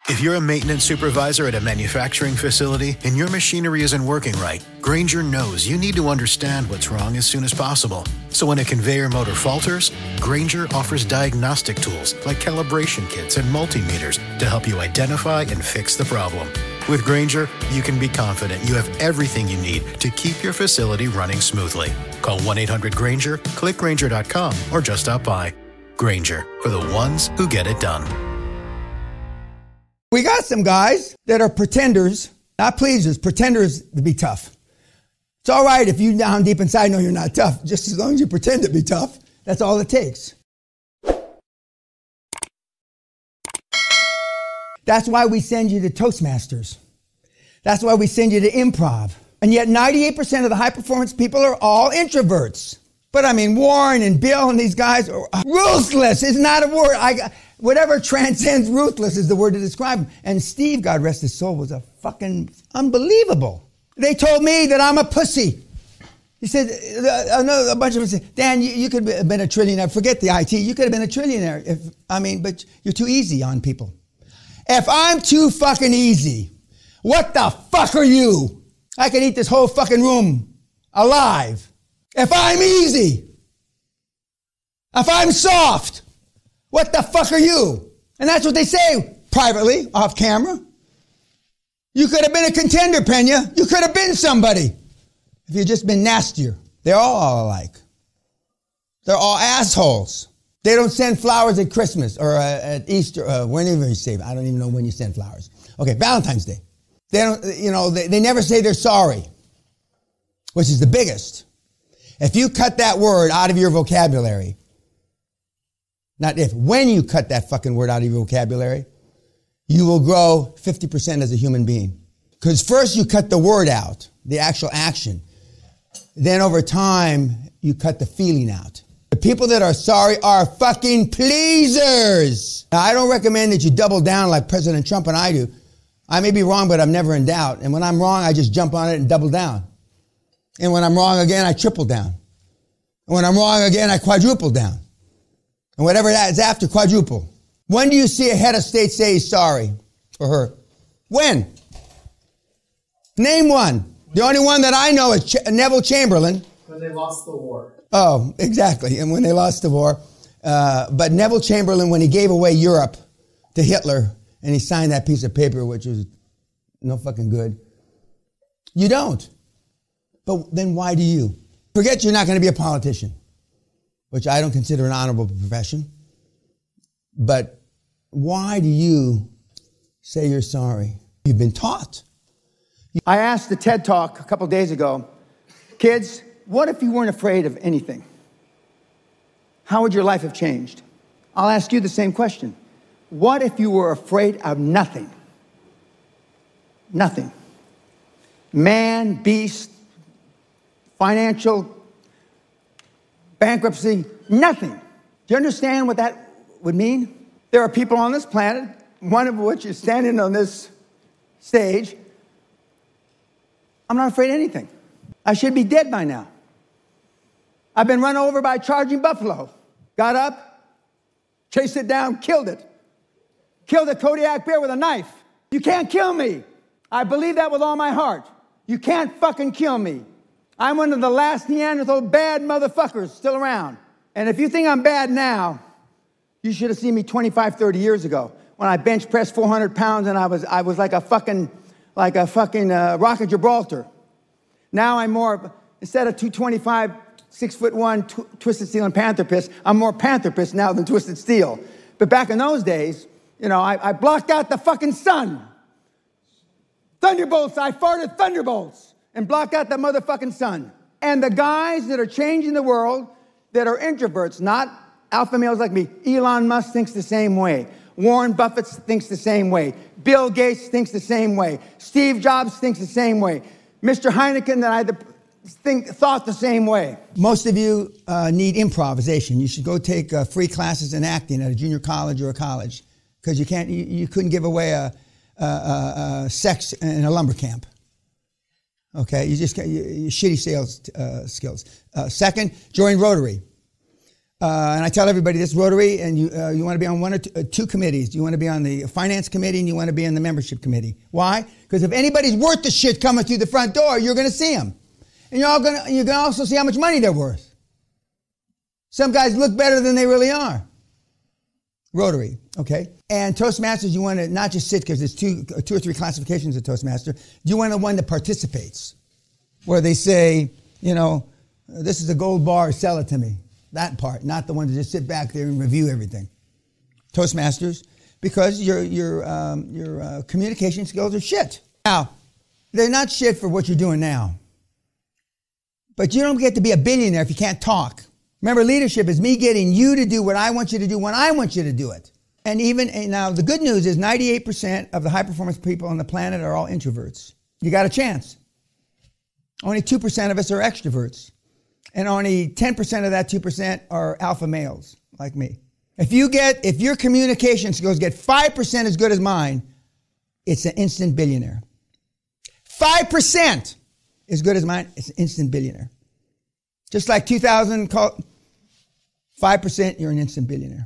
If you're a maintenance supervisor at a manufacturing facility and your machinery isn't working right, Grainger knows you need to understand what's wrong as soon as possible. So when a conveyor motor falters, Grainger offers diagnostic tools like calibration kits and multimeters to help you identify and fix the problem. With Grainger, you can be confident you have everything you need to keep your facility running smoothly. Call 1-800-GRAINGER, click Grainger.com, or just stop by. Grainger, for the ones who get it done. We got some guys that are pretenders, not pleasers, pretenders to be tough. It's all right if you down deep inside know you're not tough, just as long as you pretend to be tough. That's all it takes. That's why we send you to Toastmasters. That's why we send you to improv. And yet 98% of the high-performance people are all introverts. But I mean, Warren and Bill and these guys are ruthless. Is not a word. Whatever transcends ruthless is the word to describe them. And Steve, God rest his soul, was a fucking unbelievable. They told me that I'm a pussy. He said, a bunch of them said, Dan, you could have been a trillionaire. Forget the IT. You could have been a trillionaire. But you're too easy on people. If I'm too fucking easy, what the fuck are you? I can eat this whole fucking room alive. If I'm easy, if I'm soft, what the fuck are you? And that's what they say privately, off camera. You could have been a contender, Pena. You could have been somebody if you'd just been nastier. They're all alike. They're all assholes. They don't send flowers at Christmas or at Easter, whenever you say. I don't even know when you send flowers. Okay, Valentine's Day. They don't, they never say they're sorry, which is the biggest. If you cut that word out of your vocabulary, when you cut that fucking word out of your vocabulary, you will grow 50% as a human being. Because first you cut the word out, the actual action. Then over time, you cut the feeling out. The people that are sorry are fucking pleasers. Now, I don't recommend that you double down like President Trump and I do. I may be wrong, but I'm never in doubt. And when I'm wrong, I just jump on it and double down. And when I'm wrong again, I triple down. And when I'm wrong again, I quadruple down. And whatever that is after, quadruple. When do you see a head of state say he's sorry for her? When? Name one. The only one that I know is Neville Chamberlain. When they lost the war. Oh, exactly. And when they lost the war. But Neville Chamberlain, when he gave away Europe to Hitler, and he signed that piece of paper, which was no fucking good. You don't. But then why do you? Forget you're not going to be a politician, which I don't consider an honorable profession. But why do you say you're sorry? You've been taught. I asked the TED Talk a couple days ago, kids, what if you weren't afraid of anything? How would your life have changed? I'll ask you the same question. What if you were afraid of nothing? Nothing. Man, beast, financial, bankruptcy, nothing. Do you understand what that would mean? There are people on this planet, one of which is standing on this stage. I'm not afraid of anything. I should be dead by now. I've been run over by a charging buffalo. Got up, chased it down, killed it. Killed a Kodiak bear with a knife. You can't kill me. I believe that with all my heart. You can't fucking kill me. I'm one of the last Neanderthal bad motherfuckers still around. And if you think I'm bad now, you should have seen me 25, 30 years ago when I bench pressed 400 pounds and I was like a fucking Rock of Gibraltar. Now I'm more, instead of 225, 6'1", Twisted Steel and Panther Piss, I'm more Panther Piss now than Twisted Steel. But back in those days, I blocked out the fucking sun. Thunderbolts, I farted thunderbolts and blocked out the motherfucking sun. And the guys that are changing the world, that are introverts, not alpha males like me, Elon Musk thinks the same way. Warren Buffett thinks the same way. Bill Gates thinks the same way. Steve Jobs thinks the same way. Mr. Heineken that I thought the same way. Most of you need improvisation. You should go take free classes in acting at a junior college or a college. Because you couldn't give away a sex in a lumber camp. Okay, you just got your shitty sales skills. Second, join Rotary. And I tell everybody this, Rotary, and you want to be on one or two committees. You want to be on the finance committee and you want to be in the membership committee. Why? Because if anybody's worth the shit coming through the front door, you're going to see them. And you're going to also see how much money they're worth. Some guys look better than they really are. Rotary, okay? And Toastmasters, you want to not just sit, because there's two or three classifications of Toastmaster. You want the one that participates, where they say, this is a gold bar, sell it to me. That part, not the one to just sit back there and review everything. Toastmasters, because your communication skills are shit. Now, they're not shit for what you're doing now. But you don't get to be a billionaire if you can't talk. Remember, leadership is me getting you to do what I want you to do when I want you to do it. And now the good news is 98% of the high-performance people on the planet are all introverts. You got a chance. Only 2% of us are extroverts. And only 10% of that 2% are alpha males, like me. If your communication skills get 5% as good as mine, it's an instant billionaire. 5% as good as mine, it's an instant billionaire. Just like 5%, you're an instant billionaire.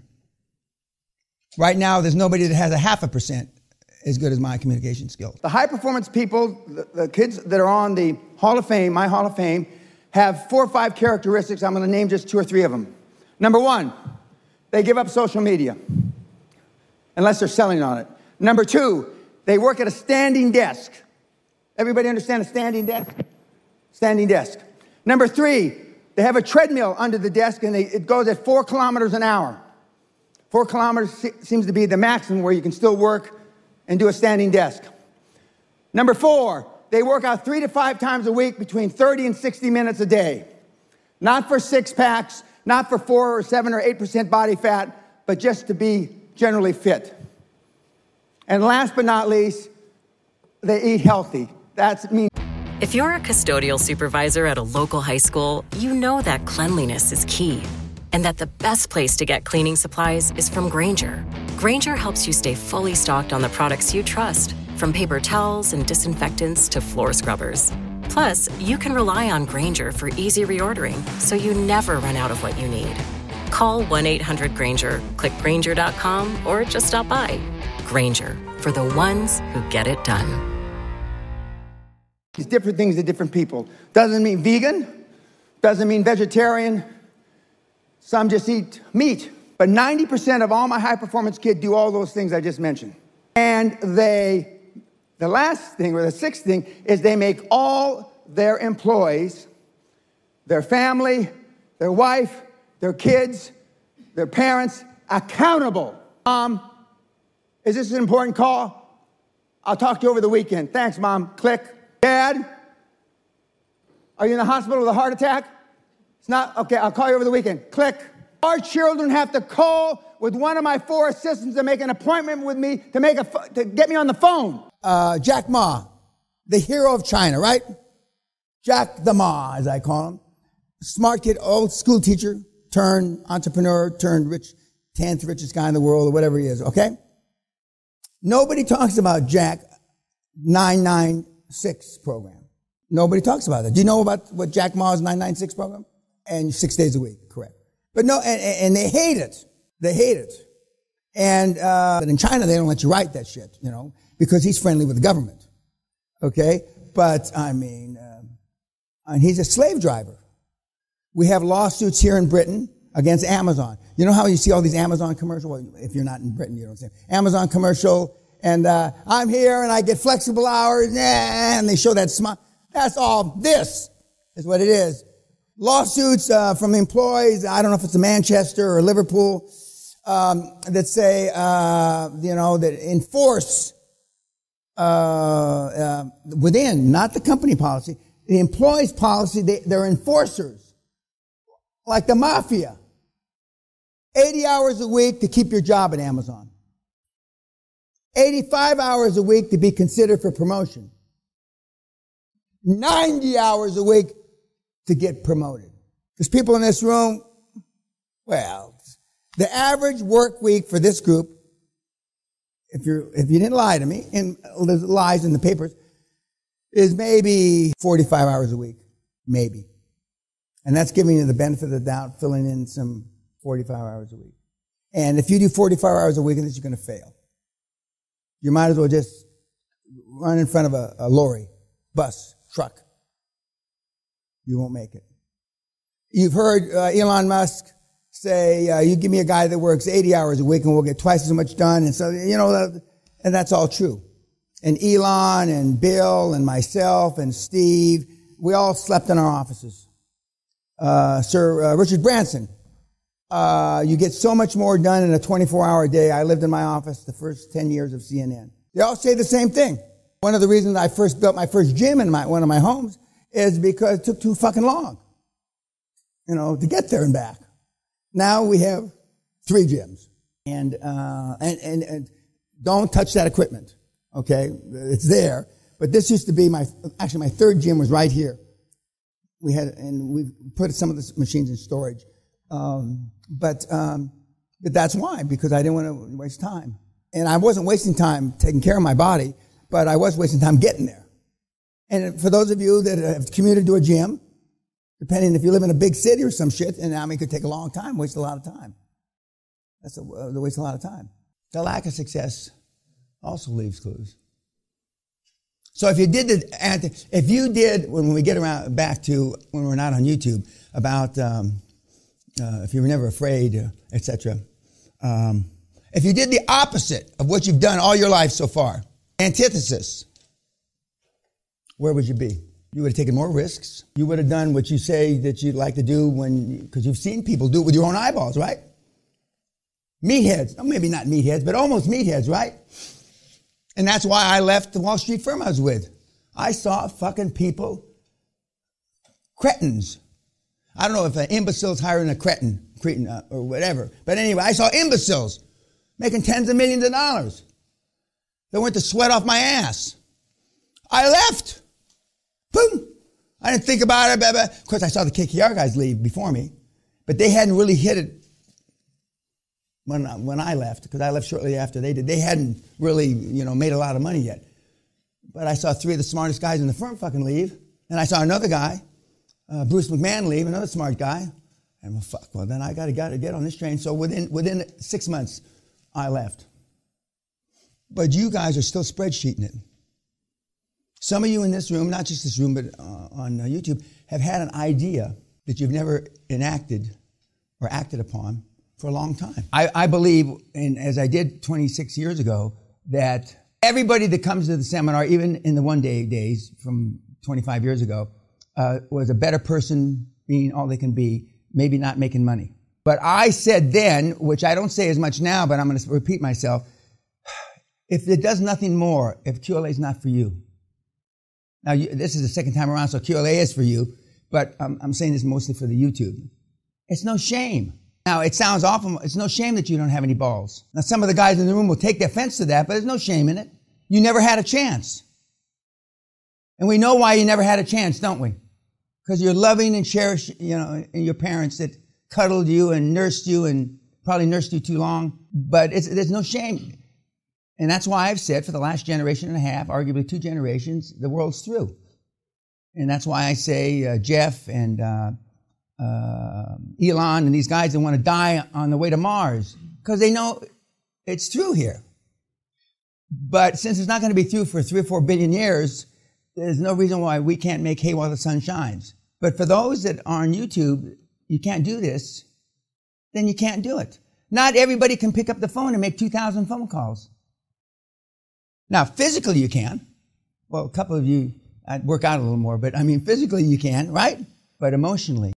Right now, there's nobody that has a 0.5% as good as my communication skills. The high-performance people, the kids that are on the Hall of Fame, my Hall of Fame, have 4 or 5 characteristics. I'm going to name just 2 or 3 of them. Number 1, they give up social media, unless they're selling on it. Number 2, they work at a standing desk. Everybody understand a standing desk? Standing desk. Number 3, they have a treadmill under the desk, and it goes at 4 kilometers an hour. 4 kilometers seems to be the maximum where you can still work and do a standing desk. Number 4, they work out 3 to 5 times a week, between 30 and 60 minutes a day. Not for 6-packs, not for 4 or 7 or 8% body fat, but just to be generally fit. And last but not least, they eat healthy. That's me. If you're a custodial supervisor at a local high school, you know that cleanliness is key, and that the best place to get cleaning supplies is from Grainger. Grainger helps you stay fully stocked on the products you trust, from paper towels and disinfectants to floor scrubbers. Plus, you can rely on Grainger for easy reordering, so you never run out of what you need. Call 1-800-GRAINGER, click Grainger.com, or just stop by. Grainger, for the ones who get it done. These different things to different people. Doesn't mean vegan, doesn't mean vegetarian. Some just eat meat. But 90% of all my high-performance kids do all those things I just mentioned. And the last thing, or the 6th thing, is they make all their employees, their family, their wife, their kids, their parents, accountable. Is this an important call? I'll talk to you over the weekend. Thanks, Mom. Click. Dad, are you in the hospital with a heart attack? It's not? Okay, I'll call you over the weekend. Click. Our children have to call with one of my 4 assistants to make an appointment with me to get me on the phone. Jack Ma, the hero of China, right? Jack the Ma, as I call him. Smart kid, old school teacher, turned entrepreneur, turned 10th richest guy in the world, or whatever he is, okay? Nobody talks about Jack 996 program. Nobody talks about it. Do you know about what Jack Ma's 996 program? And 6 days a week, correct. But no, and they hate it. They hate it. And but in China, they don't let you write that shit, because he's friendly with the government. Okay? But, and he's a slave driver. We have lawsuits here in Britain against Amazon. You know how you see all these Amazon commercials? Well, if you're not in Britain, you don't see them. Amazon commercial, and I'm here and I get flexible hours, and they show that smile. That's all. This is what it is. Lawsuits from employees, I don't know if it's in Manchester or Liverpool, that say, that enforce within, not the company policy, the employee's policy, they're enforcers, like the mafia. 80 hours a week to keep your job at Amazon. 85 hours a week to be considered for promotion. 90 hours a week to get promoted. There's people in this room, well, the average work week for this group, if you didn't lie to me, and there's lies in the papers, is maybe 45 hours a week. Maybe. And that's giving you the benefit of the doubt, filling in some 45 hours a week. And if you do 45 hours a week, you're going to fail. You might as well just run in front of a lorry, bus, truck. You won't make it. You've heard Elon Musk say, you give me a guy that works 80 hours a week and we'll get twice as much done. And so, and that's all true. And Elon and Bill and myself and Steve, we all slept in our offices. Sir Richard Branson, you get so much more done in a 24-hour day. I lived in my office the first 10 years of CNN. They all say the same thing. One of the reasons I first built my first gym in one of my homes is because it took too fucking long, to get there and back. Now we have 3 gyms. And don't touch that equipment, okay? It's there. But this used to be my 3rd gym was right here. We put some of the machines in storage. But that's why, because I didn't want to waste time. And I wasn't wasting time taking care of my body, but I was wasting time getting there. And for those of you that have commuted to a gym, depending if you live in a big city or some shit, and it could take a long time, waste a lot of time. That's a waste a lot of time. The lack of success also leaves clues. So if you did when we get around back to when we're not on YouTube about if you were never afraid, etc. If you did the opposite of what you've done all your life so far, antithesis, where would you be? You would have taken more risks. You would have done what you say that you'd like to do because you've seen people do it with your own eyeballs, right? Meatheads. Oh, maybe not meatheads, but almost meatheads, right? And that's why I left the Wall Street firm I was with. I saw fucking people, cretins. I don't know if an imbecile's higher than a cretin or whatever. But anyway, I saw imbeciles making tens of millions of dollars. They went to sweat off my ass. I left. Boom. I didn't think about it. Blah, blah. Of course, I saw the KKR guys leave before me. But they hadn't really hit it when I left, because I left shortly after they did. They hadn't really, made a lot of money yet. But I saw 3 of the smartest guys in the firm fucking leave. And I saw another guy, Bruce McMahon, leave, another smart guy. And then I got to get on this train. So within 6 months, I left. But you guys are still spreadsheeting it. Some of you in this room, not just this room, but on YouTube, have had an idea that you've never enacted or acted upon for a long time. I believe, and as I did 26 years ago, that everybody that comes to the seminar, even in the one-day days from 25 years ago, was a better person, being all they can be, maybe not making money. But I said then, which I don't say as much now, but I'm going to repeat myself, if it does nothing more, if QLA is not for you. Now, this is the second time around, so QLA is for you, but I'm saying this mostly for the YouTube. It's no shame. Now, it sounds awful. It's no shame that you don't have any balls. Now, some of the guys in the room will take offense to that, but there's no shame in it. You never had a chance. And we know why you never had a chance, don't we? Because you're loving and cherish, your parents that cuddled you and nursed you and probably nursed you too long. But there's no shame. And that's why I've said for the last generation and a half, arguably 2 generations, the world's through. And that's why I say Jeff and Elon and these guys that want to die on the way to Mars, because they know it's through here. But since it's not going to be through for 3 or 4 billion years, there's no reason why we can't make hay while the sun shines. But for those that are on YouTube, you can't do this, then you can't do it. Not everybody can pick up the phone and make 2,000 phone calls. Now, physically you can. Well, a couple of you, I'd work out a little more, but physically you can, right? But emotionally,